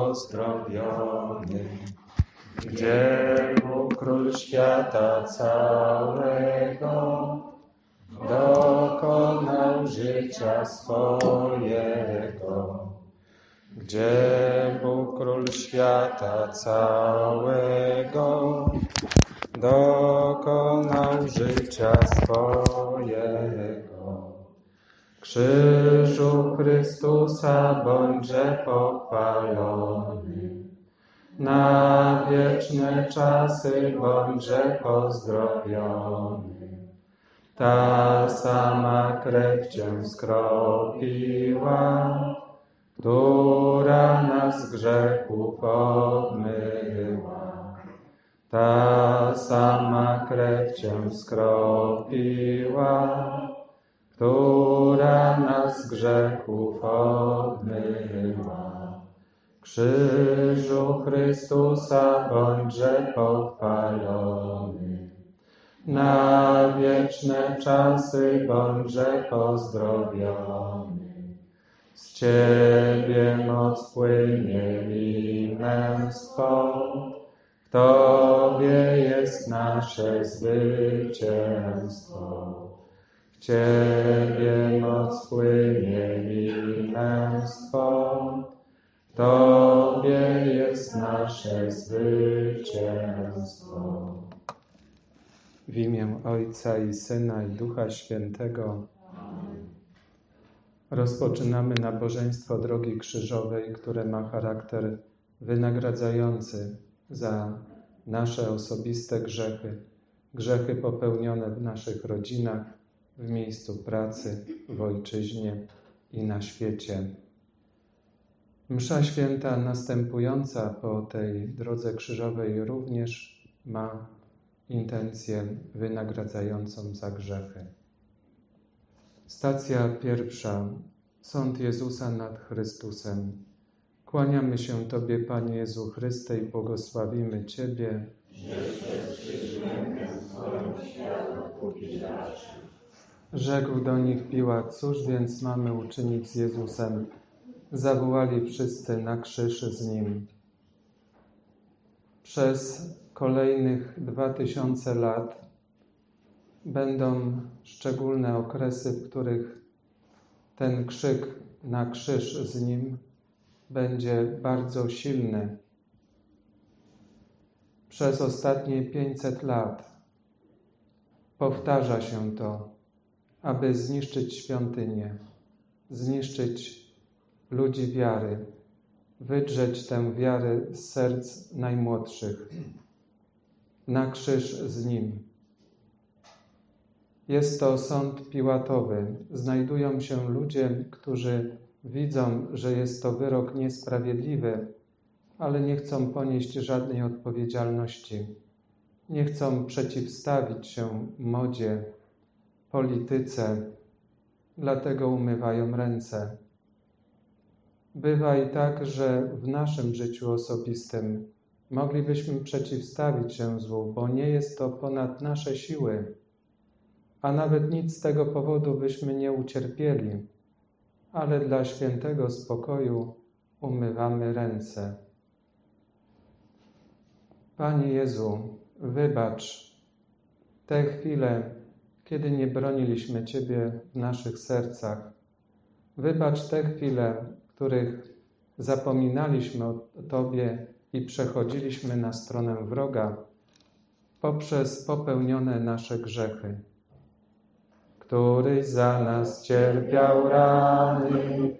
pozdrowiony, gdzie Bóg Król świata całego dokonał życia swojego. Gdzie Bóg Król świata całego dokonał życia swojego. Krzyżu Chrystusa bądźże pochwalony, na wieczne czasy bądźże pozdrowiony. Ta sama krew Cię skropiła, która nas z grzechów obmyła. Ta sama krew Cię skropiła, która nas z grzechów obmyła. Krzyżu Chrystusa bądźże pochwalony, na wieczne czasy bądźże pozdrowiony. Z Ciebie moc płynie i męstwo, w Tobie jest nasze zwycięstwo. W Ciebie moc płynie i męstwo, w Tobie jest nasze zwycięstwo. W imię Ojca i Syna i Ducha Świętego. Rozpoczynamy nabożeństwo Drogi Krzyżowej, które ma charakter wynagradzający za nasze osobiste grzechy, grzechy popełnione w naszych rodzinach, w miejscu pracy, w ojczyźnie i na świecie. Msza święta następująca po tej drodze krzyżowej również ma intencję wynagradzającą za grzechy. Stacja pierwsza. Sąd Jezusa nad Chrystusem. Kłaniamy się Tobie, Panie Jezu Chryste, i błogosławimy Ciebie. Rzekł do nich Piłat: cóż więc mamy uczynić z Jezusem? Zawołali wszyscy: na krzyż z Nim. Przez kolejnych 2000 lat będą szczególne okresy, w których ten krzyk na krzyż z Nim będzie bardzo silny. Przez ostatnie 500 lat powtarza się to, aby zniszczyć świątynię, zniszczyć ludzi wiary, wydrzeć tę wiarę z serc najmłodszych. Na krzyż z Nim. Jest to sąd Piłatowy. Znajdują się ludzie, którzy widzą, że jest to wyrok niesprawiedliwy, ale nie chcą ponieść żadnej odpowiedzialności. Nie chcą przeciwstawić się modzie, polityce, dlatego umywają ręce. Bywa i tak, że w naszym życiu osobistym moglibyśmy przeciwstawić się złu, bo nie jest to ponad nasze siły, a nawet nic z tego powodu byśmy nie ucierpieli, ale dla świętego spokoju umywamy ręce. Panie Jezu, wybacz te chwile, kiedy nie broniliśmy Ciebie w naszych sercach. Wybacz te chwile, w których zapominaliśmy o Tobie i przechodzili na stronę wroga poprzez popełnione nasze grzechy. Któryś za nas cierpiał rany,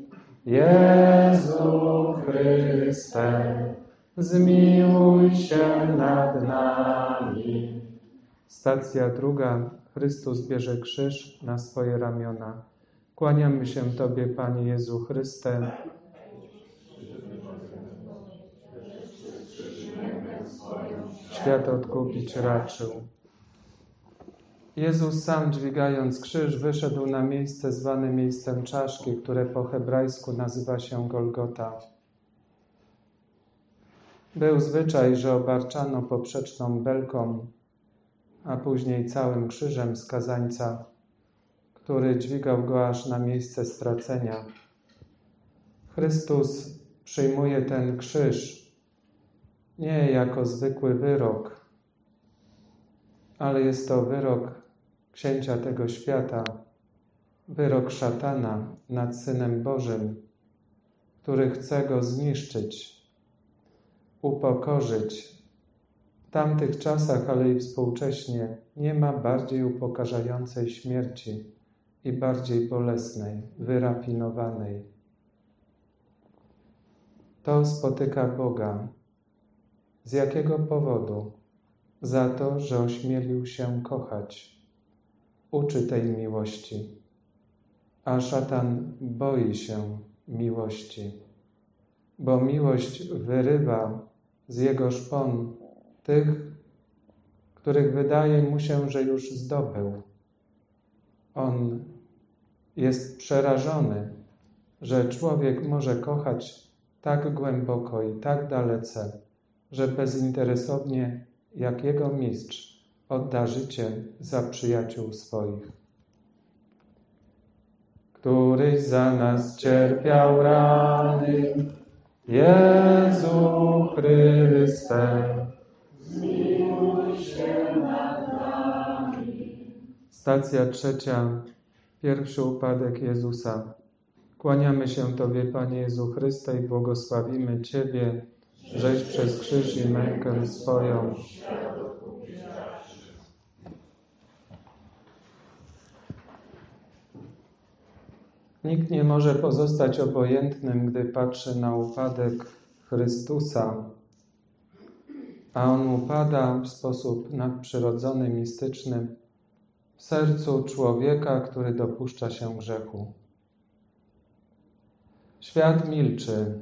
Jezu Chryste, zmiłuj się nad nami. Stacja druga. Chrystus bierze krzyż na swoje ramiona. Kłaniamy się Tobie, Panie Jezu Chryste. Świat odkupić raczył. Jezus sam, dźwigając krzyż, wyszedł na miejsce zwane miejscem czaszki, które po hebrajsku nazywa się Golgota. Był zwyczaj, że obarczano poprzeczną belką, a później całym krzyżem skazańca, który dźwigał go aż na miejsce stracenia. Chrystus przyjmuje ten krzyż nie jako zwykły wyrok, ale jest to wyrok księcia tego świata, wyrok szatana nad Synem Bożym, który chce go zniszczyć, upokorzyć. W tamtych czasach, ale i współcześnie nie ma bardziej upokarzającej śmierci i bardziej bolesnej, wyrafinowanej. To spotyka Boga. Z jakiego powodu? Za to, że ośmielił się kochać. Uczy tej miłości. A szatan boi się miłości, bo miłość wyrywa z jego szpon tych, których wydaje mu się, że już zdobył. On jest przerażony, że człowiek może kochać tak głęboko i tak dalece, że bezinteresownie, jak jego mistrz, odda życie za przyjaciół swoich. Któryś za nas cierpiał rany, Jezu Chryste, zmiłuj się nad nami. Stacja trzecia, pierwszy upadek Jezusa. Kłaniamy się Tobie, Panie Jezu Chryste, i błogosławimy Ciebie, żeś przez krzyż i mękę swoją Nikt nie może pozostać obojętnym, gdy patrzy na upadek Chrystusa, a On upada w sposób nadprzyrodzony, mistyczny w sercu człowieka, który dopuszcza się grzechu. Świat milczy.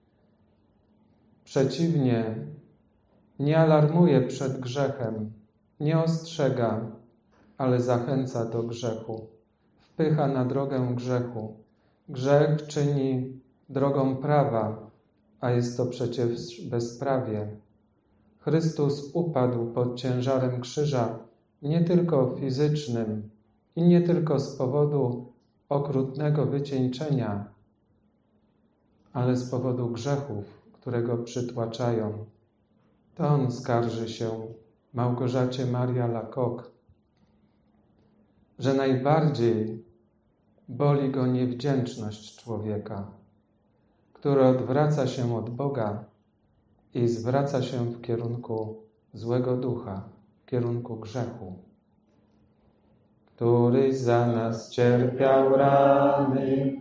Przeciwnie, nie alarmuje przed grzechem, nie ostrzega, ale zachęca do grzechu. Wpycha na drogę grzechu. Grzech czyni drogą prawa, a jest to przecież bezprawie. Chrystus upadł pod ciężarem krzyża nie tylko fizycznym i nie tylko z powodu okrutnego wycieńczenia, ale z powodu grzechów, które go przytłaczają. To on skarży się Małgorzacie Maria Lacoque, że najbardziej boli go niewdzięczność człowieka, który odwraca się od Boga i zwraca się w kierunku złego ducha, w kierunku grzechu. Któryś za nas cierpiał rany,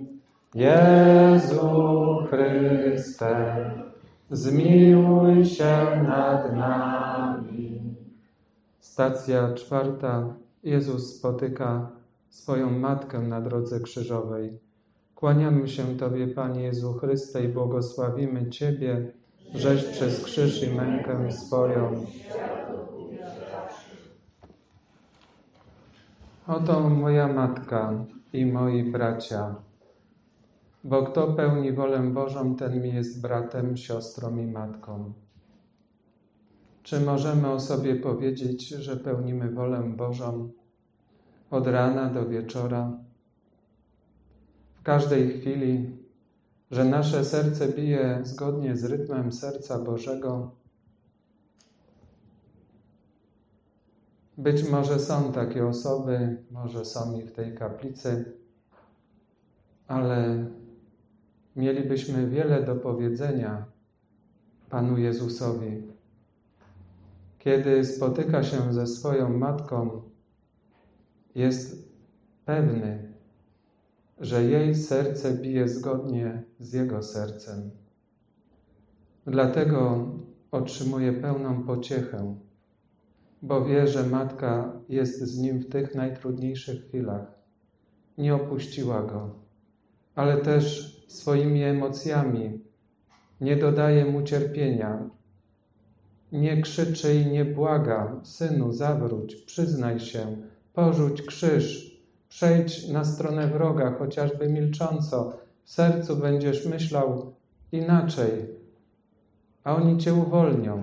Jezu Chryste, zmiłuj się nad nami. Stacja czwarta. Jezus spotyka swoją Matkę na drodze krzyżowej. Kłaniamy się Tobie, Panie Jezu Chryste, i błogosławimy Ciebie, żeś przez krzyż i mękę swoją. Oto moja Matka i moi bracia, bo kto pełni wolę Bożą, ten mi jest bratem, siostrą i matką. Czy możemy o sobie powiedzieć, że pełnimy wolę Bożą od rana do wieczora, w każdej chwili, że nasze serce bije zgodnie z rytmem serca Bożego? Być może są takie osoby, może są i w tej kaplicy, ale mielibyśmy wiele do powiedzenia Panu Jezusowi. Kiedy spotyka się ze swoją Matką, jest pewny, że jej serce bije zgodnie z Jego sercem. Dlatego otrzymuje pełną pociechę, bo wie, że Matka jest z Nim w tych najtrudniejszych chwilach. Nie opuściła Go, ale też swoimi emocjami nie dodaje Mu cierpienia. Nie krzyczy i nie błaga: Synu, zawróć, przyznaj się, porzuć krzyż, przejdź na stronę wroga, chociażby milcząco. W sercu będziesz myślał inaczej, a oni Cię uwolnią.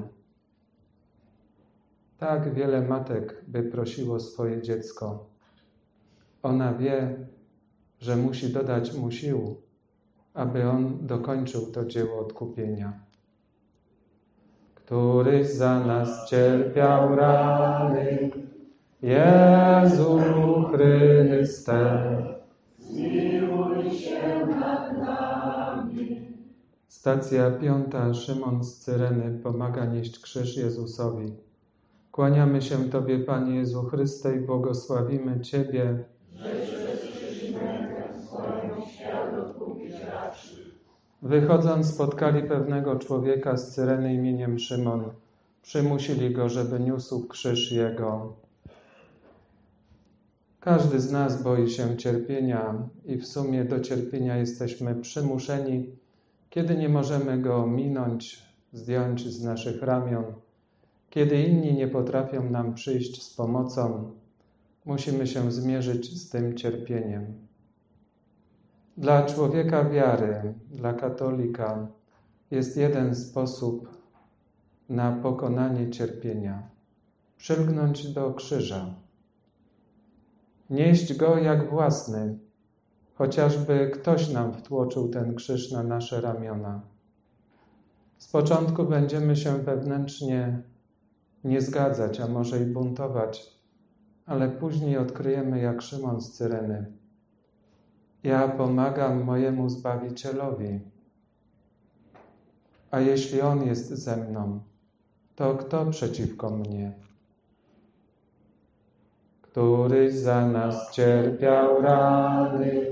Tak wiele matek by prosiło swoje dziecko. Ona wie, że musi dodać mu sił, aby On dokończył to dzieło odkupienia. Któryś za nas cierpiał rany, Jezu Chryste, zmiłuj się nad nami. Stacja 5. Szymon z Cyreny pomaga nieść krzyż Jezusowi. Kłaniamy się Tobie, Panie Jezu Chryste, i błogosławimy Ciebie, Żeś przez krzyż mękę swoją świat odkupić raczy. Wychodząc, spotkali pewnego człowieka z Cyreny imieniem Szymon. Przymusili go, żeby niósł krzyż jego. Każdy z nas boi się cierpienia i w sumie do cierpienia jesteśmy przymuszeni, kiedy nie możemy go minąć, zdjąć z naszych ramion, kiedy inni nie potrafią nam przyjść z pomocą. Musimy się zmierzyć z tym cierpieniem. Dla człowieka wiary, dla katolika jest jeden sposób na pokonanie cierpienia. Przylgnąć do krzyża. Nieść go jak własny, chociażby ktoś nam wtłoczył ten krzyż na nasze ramiona. Z początku będziemy się wewnętrznie nie zgadzać, a może i buntować, ale później odkryjemy jak Szymon z Cyreny. Ja pomagam mojemu Zbawicielowi, a jeśli On jest ze mną, to kto przeciwko mnie? Któryś za nas cierpiał rany,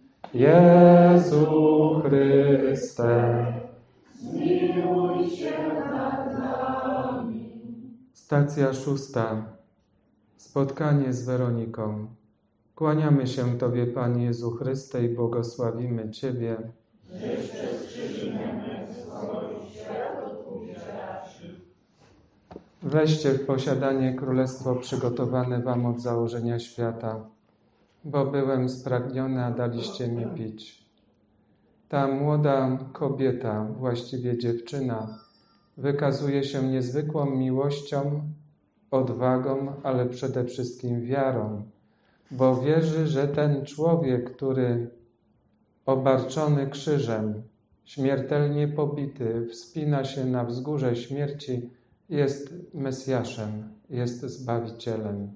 Jezu Chryste, Zmiłuj się nad nami. Stacja 6. Spotkanie z Weroniką. Kłaniamy się Tobie, Panie Jezu Chryste, i błogosławimy Ciebie, Żeś przez krzyż mękę swoją świat odkupić raczy. Weźcie w posiadanie królestwo przygotowane Wam od założenia świata, bo byłem spragniony, a daliście mi pić. Ta młoda kobieta, właściwie dziewczyna, wykazuje się niezwykłą miłością, odwagą, ale przede wszystkim wiarą, bo wierzy, że ten człowiek, który obarczony krzyżem, śmiertelnie pobity, wspina się na wzgórze śmierci, jest Mesjaszem, jest Zbawicielem.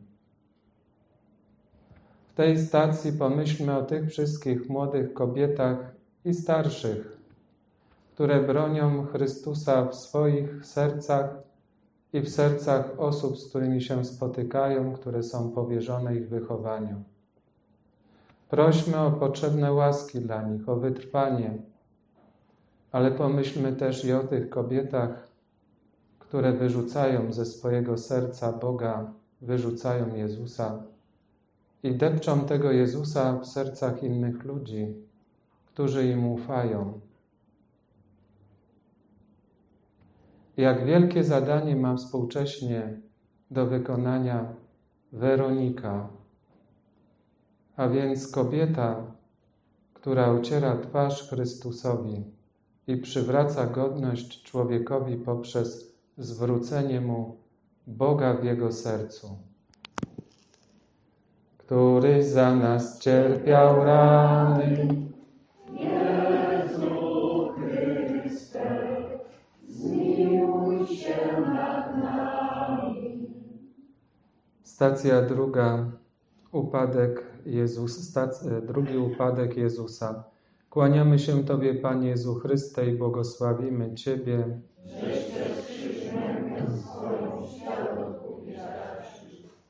W tej stacji pomyślmy o tych wszystkich młodych kobietach i starszych, które bronią Chrystusa w swoich sercach i w sercach osób, z którymi się spotykają, które są powierzone ich wychowaniu. Prośmy o potrzebne łaski dla nich, o wytrwanie, ale pomyślmy też i o tych kobietach, które wyrzucają ze swojego serca Boga, wyrzucają Jezusa i depczą tego Jezusa w sercach innych ludzi, którzy im ufają. Jak wielkie zadanie ma współcześnie do wykonania Weronika, a więc kobieta, która ociera twarz Chrystusowi i przywraca godność człowiekowi poprzez zwrócenie mu Boga w jego sercu. Któryś za nas cierpiał rany, Jezu Chryste, zmiłuj się nad nami. Stacja 2. Drugi upadek Jezusa. Kłaniamy się Tobie, Panie Jezu Chryste, i błogosławimy Ciebie, Żeś przez krzyż mękę swoją świat odkupić raczy.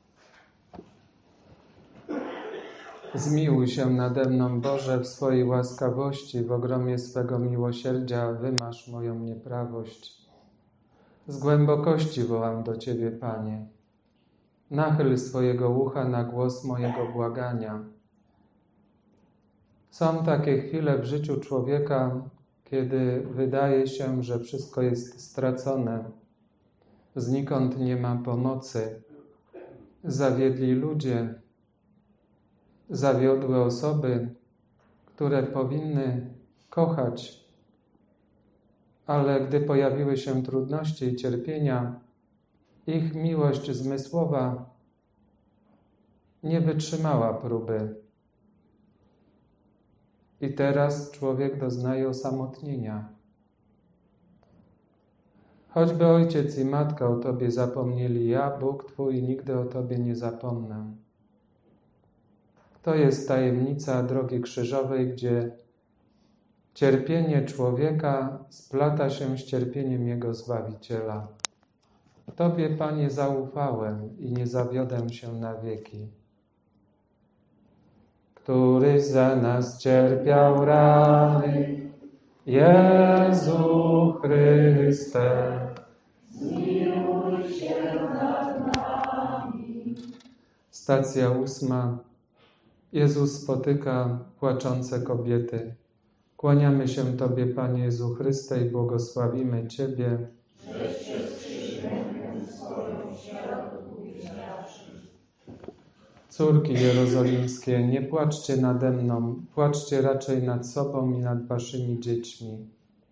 Zmiłuj się nade mną, Boże, w swojej łaskawości, w ogromie swego miłosierdzia wymasz moją nieprawość. Z głębokości wołam do Ciebie, Panie. Nachyl swojego ucha na głos mojego błagania. Są takie chwile w życiu człowieka, kiedy wydaje się, że wszystko jest stracone. Znikąd nie ma pomocy. Zawiedli ludzie, zawiodłe osoby, które powinny kochać, ale gdy pojawiły się trudności i cierpienia, ich miłość zmysłowa nie wytrzymała próby. I teraz człowiek doznaje osamotnienia. Choćby ojciec i matka o Tobie zapomnieli, ja, Bóg Twój, nigdy o Tobie nie zapomnę. To jest tajemnica drogi krzyżowej, gdzie cierpienie człowieka splata się z cierpieniem Jego Zbawiciela. Tobie, Panie, zaufałem i nie zawiodę się na wieki. Któryś za nas cierpiał rany, Jezu Chryste, zmiłuj się nad nami. Stacja 8. Jezus spotyka płaczące kobiety. Kłaniamy się Tobie, Panie Jezu Chryste, i błogosławimy Ciebie. Żeś się z krzyżem swoją światu uwielbiasz. Córki jerozolimskie, nie płaczcie nade mną, płaczcie raczej nad sobą i nad waszymi dziećmi.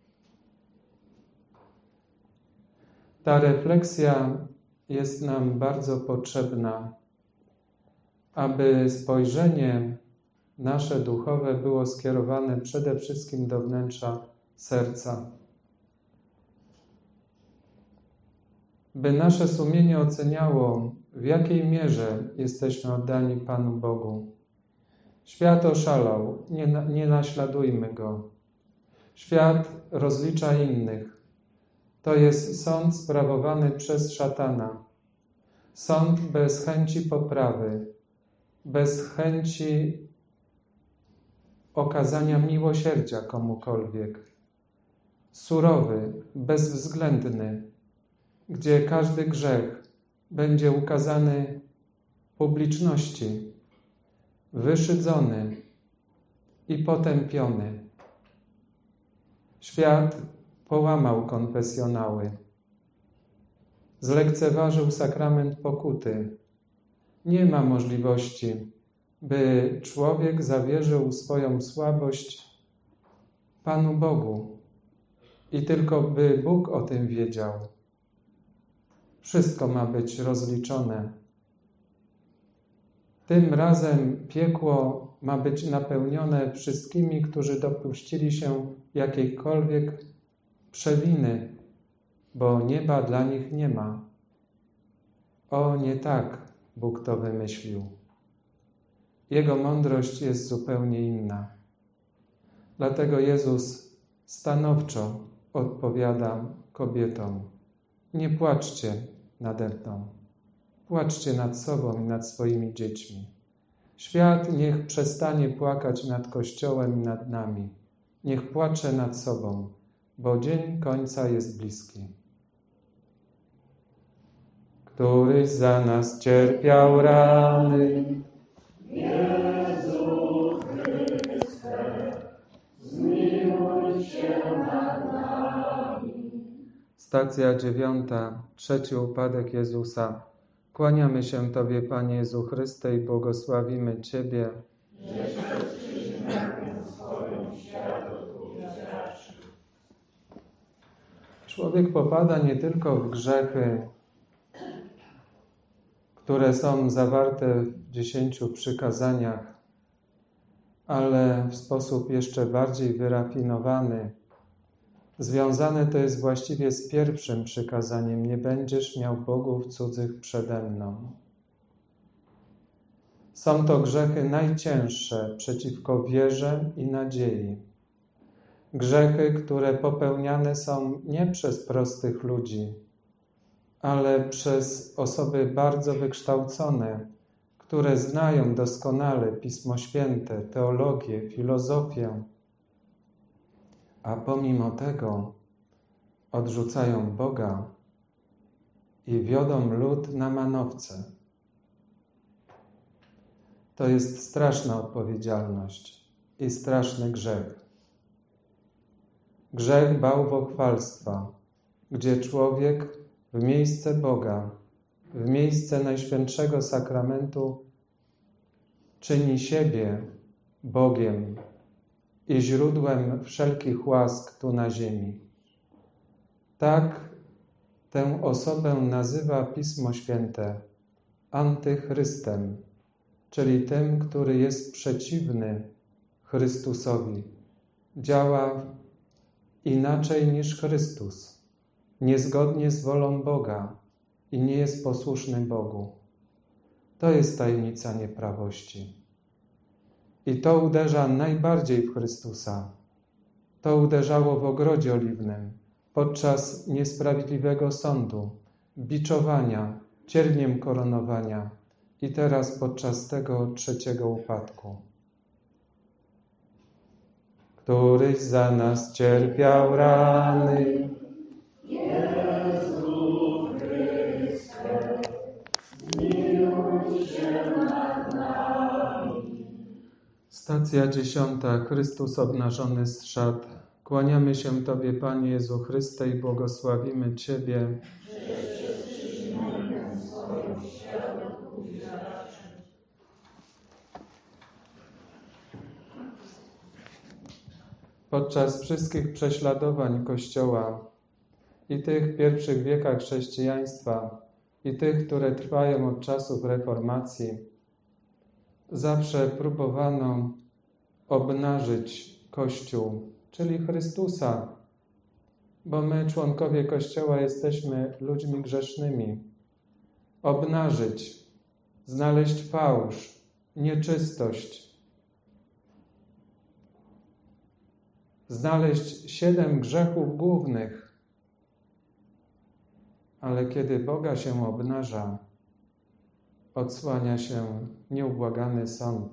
Ta refleksja jest nam bardzo potrzebna, aby spojrzenie nasze duchowe było skierowane przede wszystkim do wnętrza serca. By nasze sumienie oceniało, w jakiej mierze jesteśmy oddani Panu Bogu. Świat oszalał, nie naśladujmy go. Świat rozlicza innych. To jest sąd sprawowany przez szatana. Sąd bez chęci poprawy, bez chęci okazania miłosierdzia komukolwiek. Surowy, bezwzględny, gdzie każdy grzech będzie ukazany publiczności, wyszydzony i potępiony. Świat połamał konfesjonały, zlekceważył sakrament pokuty. Nie ma możliwości, by człowiek zawierzył swoją słabość Panu Bogu i tylko by Bóg o tym wiedział. Wszystko ma być rozliczone. Tym razem piekło ma być napełnione wszystkimi, którzy dopuścili się jakiejkolwiek przewiny, bo nieba dla nich nie ma. O, nie tak Bóg to wymyślił. Jego mądrość jest zupełnie inna. Dlatego Jezus stanowczo odpowiada kobietom: nie płaczcie nade mną, płaczcie nad sobą i nad swoimi dziećmi. Świat niech przestanie płakać nad Kościołem i nad nami. Niech płacze nad sobą, bo dzień końca jest bliski. Któryś za nas cierpiał rany, Jezu Chryste, zmiłuj się nad nami. Stacja 9. Trzeci upadek Jezusa. Kłaniamy się Tobie, Panie Jezu Chryste, i błogosławimy Ciebie. Żeś się z krzyżem swoją światu uwielbiasz. Człowiek popada nie tylko w grzechy, które są zawarte w 10 przykazaniach, ale w sposób jeszcze bardziej wyrafinowany. Związane to jest właściwie z pierwszym przykazaniem: nie będziesz miał bogów cudzych przede mną. Są to grzechy najcięższe przeciwko wierze i nadziei. Grzechy, które popełniane są nie przez prostych ludzi, ale przez osoby bardzo wykształcone, które znają doskonale Pismo Święte, teologię, filozofię, a pomimo tego odrzucają Boga i wiodą lud na manowce. To jest straszna odpowiedzialność i straszny grzech. Grzech bałwochwalstwa, gdzie człowiek w miejsce Boga, w miejsce Najświętszego Sakramentu czyni siebie Bogiem i źródłem wszelkich łask tu na ziemi. Tak tę osobę nazywa Pismo Święte antychrystem, czyli tym, który jest przeciwny Chrystusowi. Działa inaczej niż Chrystus, niezgodnie z wolą Boga i nie jest posłuszny Bogu. To jest tajemnica nieprawości. I to uderza najbardziej w Chrystusa. To uderzało w ogrodzie oliwnym, podczas niesprawiedliwego sądu, biczowania, cierniem koronowania i teraz podczas tego trzeciego upadku. Któryś za nas cierpiał rany, Jezu Chryste, zmiłuj się nad nami. Stacja 10. Chrystus obnażony z szat. Kłaniamy się Tobie, Panie Jezu Chryste, i błogosławimy Ciebie. Podczas wszystkich prześladowań Kościoła i tych w pierwszych wiekach chrześcijaństwa i tych, które trwają od czasów reformacji, zawsze próbowano obnażyć Kościół, czyli Chrystusa, bo my, członkowie Kościoła, jesteśmy ludźmi grzesznymi. Obnażyć, znaleźć fałsz, nieczystość, znaleźć 7 grzechów głównych, ale kiedy Boga się obnaża, odsłania się nieubłagany sąd.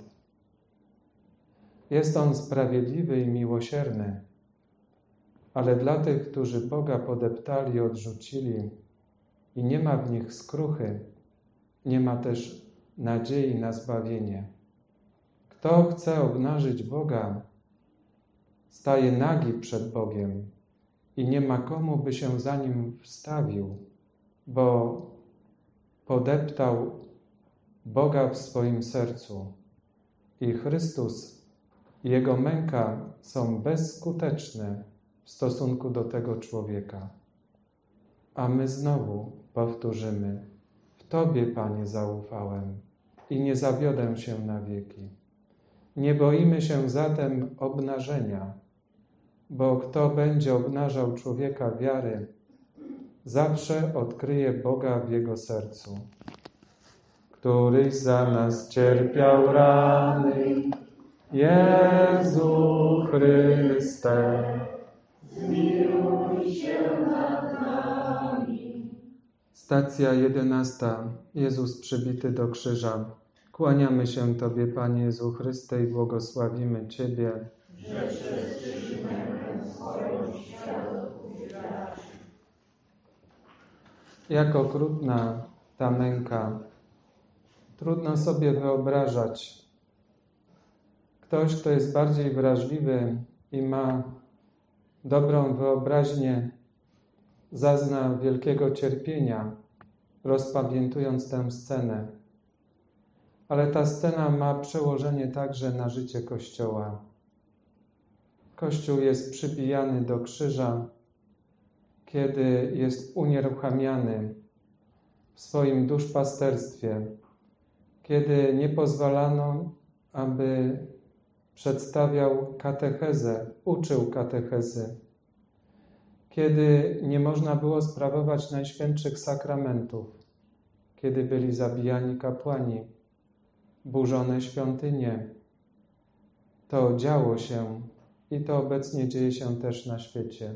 Jest On sprawiedliwy i miłosierny, ale dla tych, którzy Boga podeptali i odrzucili i nie ma w nich skruchy, nie ma też nadziei na zbawienie. Kto chce obnażyć Boga, staje nagi przed Bogiem i nie ma komu by się za Nim wstawił, bo podeptał Boga w swoim sercu. I Chrystus i Jego męka są bezskuteczne w stosunku do tego człowieka. A my znowu powtórzymy: w Tobie, Panie, zaufałem i nie zawiodę się na wieki. Nie boimy się zatem obnażenia, bo kto będzie obnażał człowieka wiary, zawsze odkryje Boga w jego sercu. Któryś za nas cierpiał rany, Jezu Chryste, Zmiłuj się nad nami. Stacja 11. Jezus przybity do krzyża. Kłaniamy się Tobie, Panie Jezu Chryste, i błogosławimy Ciebie. Że przez Krzyż mękę swoją świat odkupiciela. Jak okrutna ta męka. Trudno sobie wyobrażać. Ktoś, kto jest bardziej wrażliwy i ma dobrą wyobraźnię, zazna wielkiego cierpienia, rozpamiętując tę scenę. Ale ta scena ma przełożenie także na życie Kościoła. Kościół jest przybijany do krzyża, kiedy jest unieruchamiany w swoim duszpasterstwie, kiedy nie pozwalano, aby przedstawiał katechezę, uczył katechezy, kiedy nie można było sprawować najświętszych sakramentów, kiedy byli zabijani kapłani, burzone świątynie. To działo się i to obecnie dzieje się też na świecie.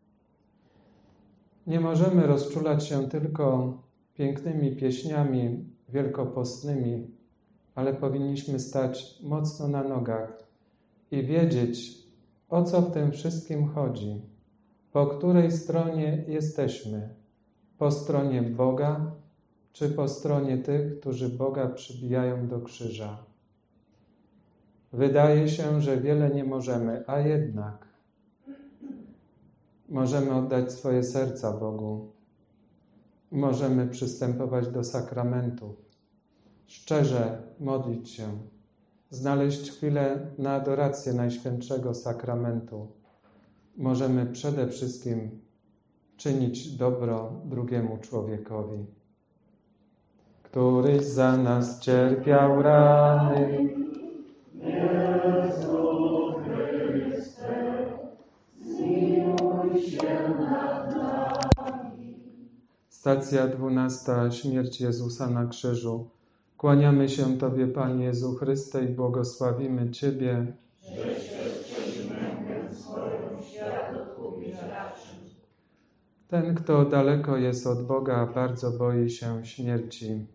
Nie możemy rozczulać się tylko pięknymi pieśniami wielkopostnymi, ale powinniśmy stać mocno na nogach i wiedzieć, o co w tym wszystkim chodzi, po której stronie jesteśmy, po stronie Boga, czy po stronie tych, którzy Boga przybijają do krzyża. Wydaje się, że wiele nie możemy, a jednak możemy oddać swoje serca Bogu. Możemy przystępować do sakramentów, szczerze modlić się, znaleźć chwilę na adorację Najświętszego Sakramentu. Możemy przede wszystkim czynić dobro drugiemu człowiekowi. Któryś za nas cierpiał rany, Jezu Stacja 12. Śmierć Jezusa na krzyżu. Kłaniamy się Tobie, Panie Jezu Chryste, i błogosławimy Ciebie. Żeś przez krzyż mękę swoją świat odkupić raczył. Ten, kto daleko jest od Boga, bardzo boi się śmierci.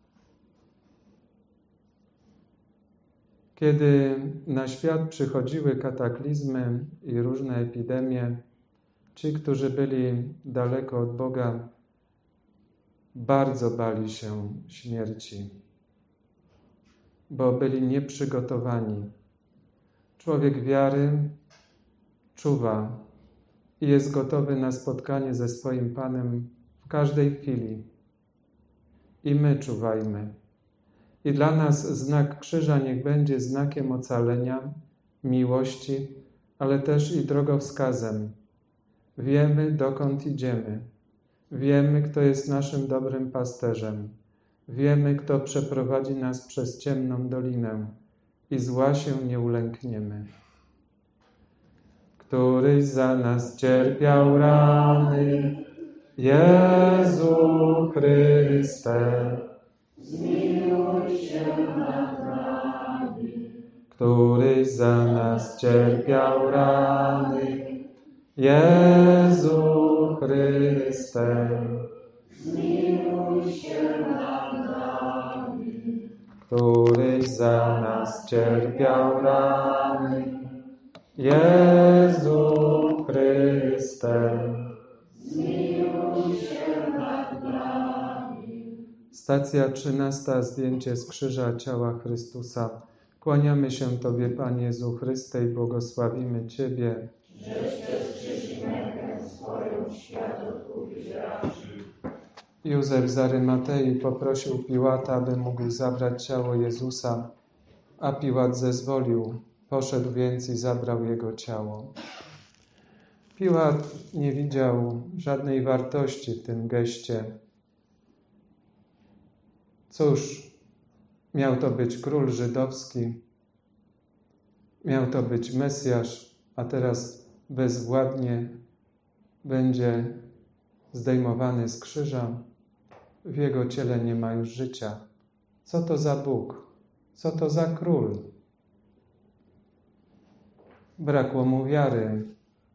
Kiedy na świat przychodziły kataklizmy i różne epidemie, ci, którzy byli daleko od Boga, bardzo bali się śmierci, bo byli nieprzygotowani. Człowiek wiary czuwa i jest gotowy na spotkanie ze swoim Panem w każdej chwili. I my czuwajmy. I dla nas znak krzyża niech będzie znakiem ocalenia, miłości, ale też i drogowskazem. Wiemy, dokąd idziemy. Wiemy, kto jest naszym dobrym pasterzem. Wiemy, kto przeprowadzi nas przez ciemną dolinę i zła się nie ulękniemy. Któryś za nas cierpiał rany, Jezu Chryste, Zmiłuj się nad nami. Któryś za nas cierpiał rany, Jezu Chryste, Zmiłuj się nad nami. Któryś za nas cierpiał rany, Jezu Chryste. Zmiłuj się nad nami. Stacja 13. Zdjęcie z krzyża ciała Chrystusa. Kłaniamy się Tobie, Panie Jezu Chryste, i błogosławimy Ciebie. Żeś przez krzyż mękę swoją świat odkupić raczył. Józef z Arymatei poprosił Piłata, aby mógł zabrać ciało Jezusa, a Piłat zezwolił. Poszedł więc i zabrał Jego ciało. Piłat nie widział żadnej wartości w tym geście. Cóż, miał to być król żydowski, miał to być Mesjasz, a teraz bezwładnie będzie zdejmowany z krzyża. W Jego ciele nie ma już życia. Co to za Bóg? Co to za król? Brakło mu wiary.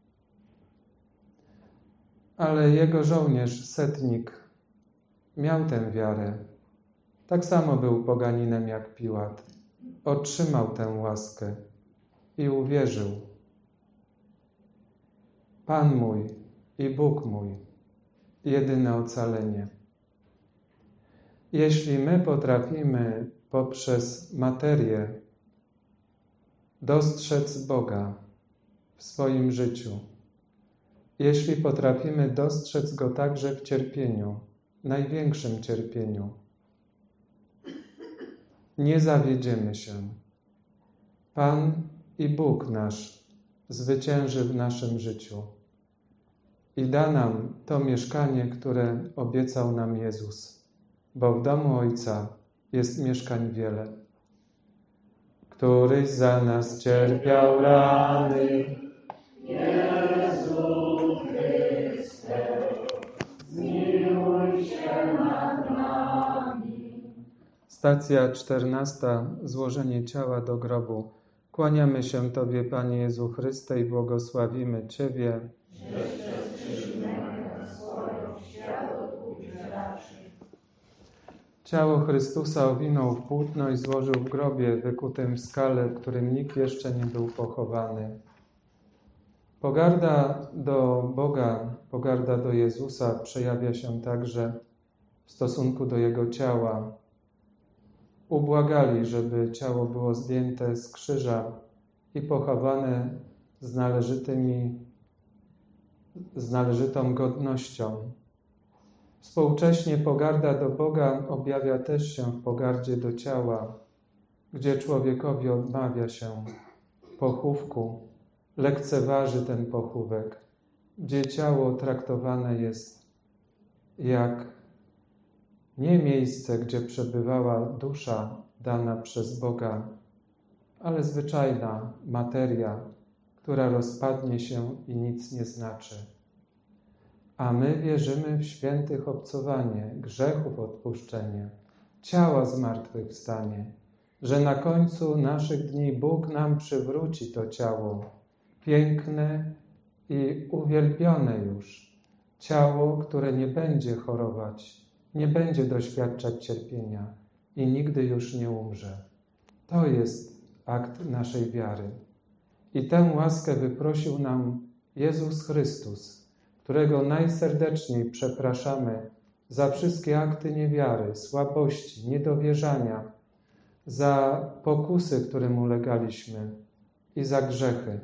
Ale jego żołnierz, setnik, miał tę wiarę. Tak samo był poganinem jak Piłat. Otrzymał tę łaskę i uwierzył. Pan mój i Bóg mój, jedyne ocalenie. Jeśli my potrafimy poprzez materię dostrzec Boga w swoim życiu, jeśli potrafimy dostrzec Go także w cierpieniu, największym cierpieniu, nie zawiedziemy się. Pan i Bóg nasz zwycięży w naszym życiu i da nam to mieszkanie, które obiecał nam Jezus, bo w domu Ojca jest mieszkań wiele. Któryś za nas cierpiał rany, Jezu Chryste, zmiłuj się nad nami. Stacja 14. Złożenie ciała do grobu. Kłaniamy się Tobie, Panie Jezu Chryste, i błogosławimy Ciebie. Żeś przez krzyż mękę swoją świat odkupić raczył. Ciało Chrystusa owinął w płótno i złożył w grobie wykutym w skale, w którym nikt jeszcze nie był pochowany. Pogarda do Boga, pogarda do Jezusa przejawia się także w stosunku do Jego ciała. Ubłagali, żeby ciało było zdjęte z krzyża i pochowane z należytą godnością. Współcześnie pogarda do Boga objawia też się w pogardzie do ciała, gdzie człowiekowi odmawia się pochówku, lekceważy ten pochówek, gdzie ciało traktowane jest jak nie miejsce, gdzie przebywała dusza dana przez Boga, ale zwyczajna materia, która rozpadnie się i nic nie znaczy. A my wierzymy w świętych obcowanie, grzechów odpuszczenie, ciała zmartwychwstanie, że na końcu naszych dni Bóg nam przywróci to ciało, piękne i uwielbione już, ciało, które nie będzie chorować, nie będzie doświadczać cierpienia i nigdy już nie umrze. To jest akt naszej wiary. I tę łaskę wyprosił nam Jezus Chrystus, którego najserdeczniej przepraszamy za wszystkie akty niewiary, słabości, niedowierzania, za pokusy, którym ulegaliśmy i za grzechy.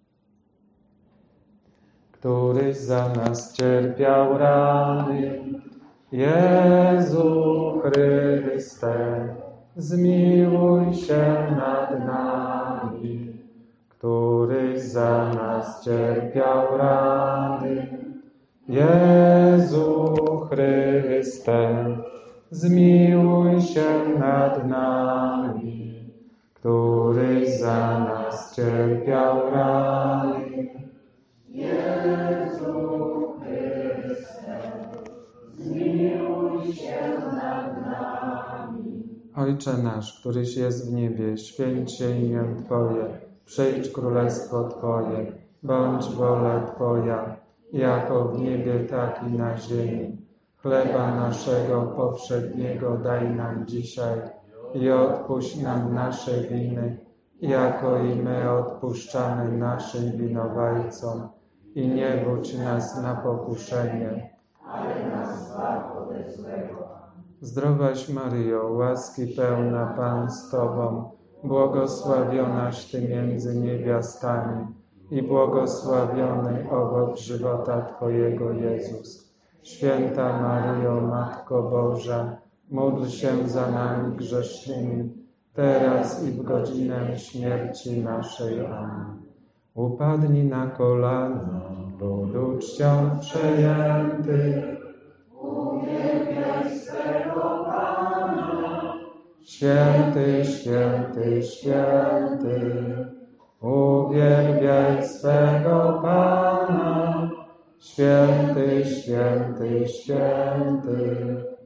Któryś za nas cierpiał rany, Jezu Chryste, zmiłuj się nad nami. Któryś za nas cierpiał rany, Jezu Chryste, zmiłuj się nad nami. Któryś za nas cierpiał rany, Jezu Chryste, zmiłuj się nad nami. Ojcze nasz, któryś jest w niebie, święć się imię Twoje, przyjdź królestwo Twoje, bądź wola Twoja, jako w niebie, tak i na ziemi. Chleba naszego powszedniego daj nam dzisiaj i odpuść nam nasze winy, jako i my odpuszczamy naszym winowajcom. I nie wódź nas na pokuszenie, ale nas zbaw ode złego. Zdrowaś Maryjo, łaski pełna Pan z Tobą, błogosławionaś Ty między niewiastami i błogosławiony owoc żywota Twojego Jezus. Święta Maryjo, Matko Boża, módl się za nami grzesznymi, teraz i w godzinę śmierci naszej. Amen. Upadnij na kolana, ludu czcią przejęty, uwielbiaj swego Pana. Święty, święty, święty, uwielbiaj swego Pana. Święty, święty, święty,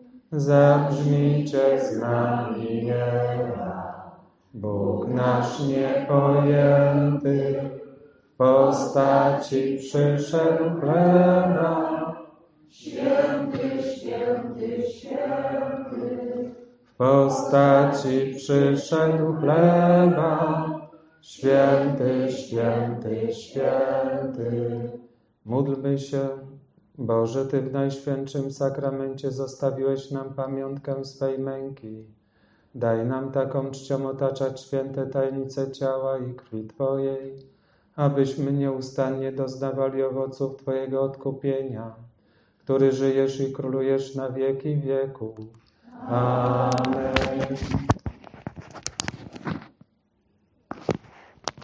zabrzmijcie z nami nieba. Bóg nasz niepojęty, w postaci przyszedł chleba. Święty, święty, święty, w postaci przyszedł chleba. Święty, święty, święty. Módlmy się. Boże, Ty w Najświętszym Sakramencie zostawiłeś nam pamiątkę swej męki. Daj nam taką czcią otaczać święte tajemnice ciała i krwi Twojej, abyśmy nieustannie doznawali owoców Twojego odkupienia, który żyjesz i królujesz na wieki wieków. Amen.